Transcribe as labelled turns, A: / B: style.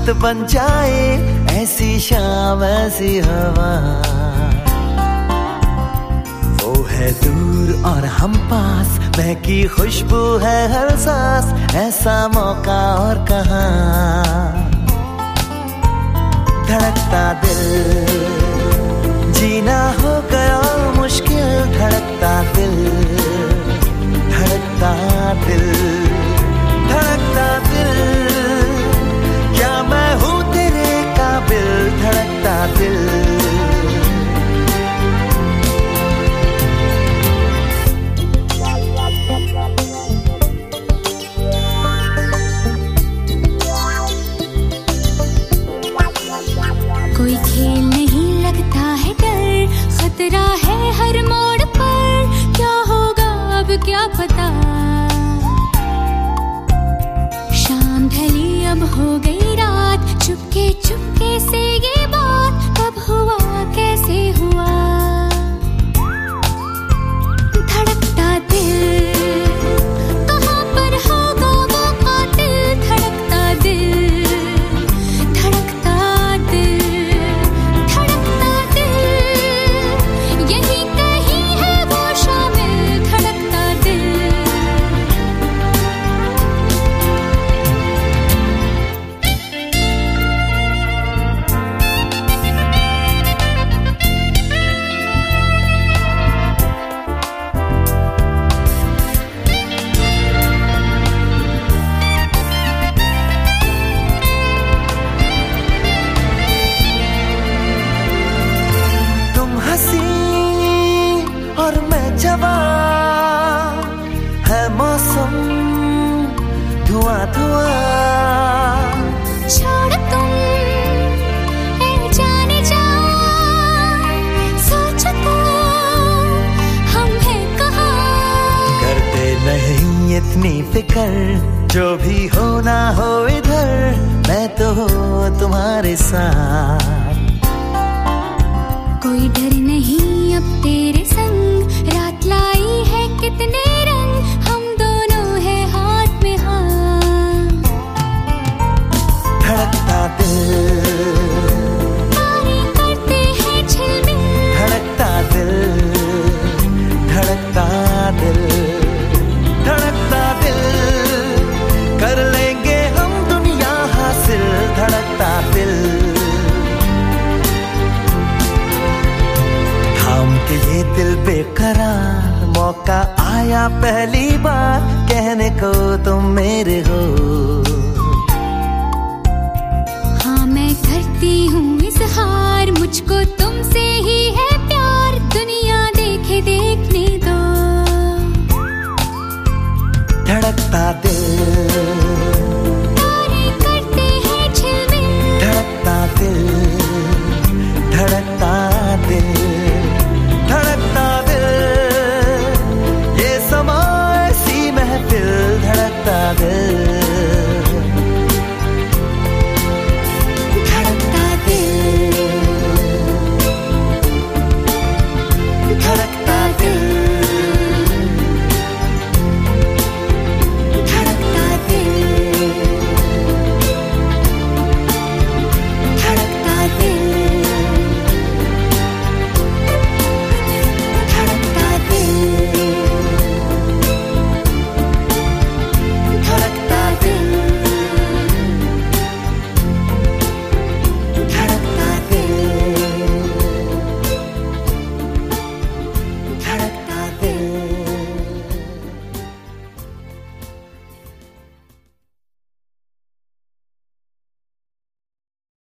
A: दोस्त बन जाए, ऐसी शाम ऐसी हवा। वो है दूर और हम पास, महकी खुशबू है हर सांस, ऐसा मौका और कहाँ। धड़कता दिल जीना हो गया मुश्किल, धड़कता दिल, धड़कता दिल, धड़कता दिल, क्या मैं हूँ तेरे काबिल, धड़कता दिल।
B: कोई खेल नहीं लगता है डर, खतरा है हर मोड़ पर, क्या होगा अब क्या पता। शाम ढली अब हो गई रात, चुपके चुपके से ये बात कब हुआ कैसे हुआ। धड़कता दिल, कहाँ पर होगा वो कातिल, धड़कता दिल, धड़कता दिल, धड़कता दिल, यही कहीं है वो शामिल, धड़कता दिल।
A: और मैं जवान, है मौसम धुआं धुआं।
B: छोड़ तुम ए जाने जा, सोच तो हम हैं कहाँ।
A: करते नहीं इतनी फिक्र, जो भी हो ना हो इधर, मैं तो तुम्हारे साथ।
B: कोई डर नहीं अब तेरे संग, रात लाई है कितने रंग, हम दोनों हैं हाथ में हाथ।
A: धड़कता दिल,
B: तारे करते हैं झिलमिल,
A: धड़कता दिल, धड़कता दिल, धड़कता दिल, कर लेंगे हम दुनिया हासिल, धड़कता दिल। थाम के ये दिल बेकरार, मौका आया पहली बार, कहने को तुम मेरे हो।
B: हाँ मैं करती हूँ इजहार, मुझको तो